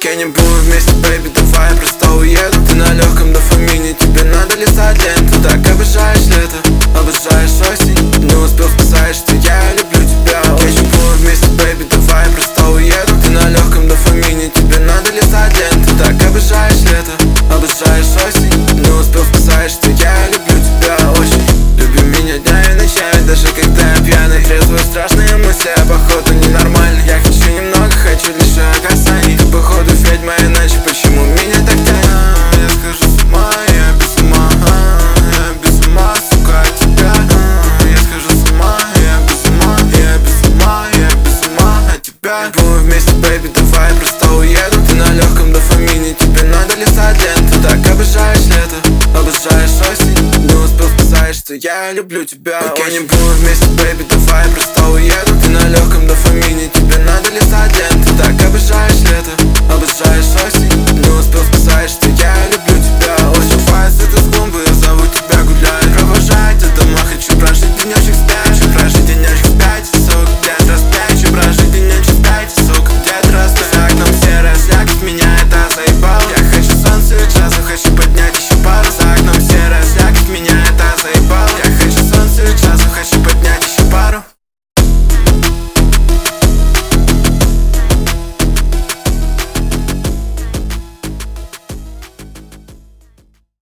не будем вместе, бэйби, давай я просто уеду. Ты на легком дофамине, тебе надо листать ленту. Так обожаешь лето, обожаешь осень. Не успел сказать, что я люблю тебя. Я не будем вместе, бэйби, давай я просто уеду. Ты на легком дофамине, тебе надо листать ленту. Так обожаешь лето, обожаешь осень. Не успел сказать, что я люблю тебя очень. Люби меня дня и ночами, даже когда я пьяный. Трезвые страшные мысли, а походу ненормальный. Я хочу немного, хочу лишь касаний. Ты походу ведьма, иначе почему меня так тянет? Я схожу с ума, я без ума. Я без ума, сука, от тебя. Я схожу с ума, я без ума. Я без ума, я без ума от тебя. Будем вместе, бэйби, давай я просто уеду. Ты на легком дофамине, тебе надо листать ленту. Так обожаешь лето, обожаешь осень. Не успел сказать, что я люблю тебя. Так я не буду вместе, бэйби, давай я просто уеду.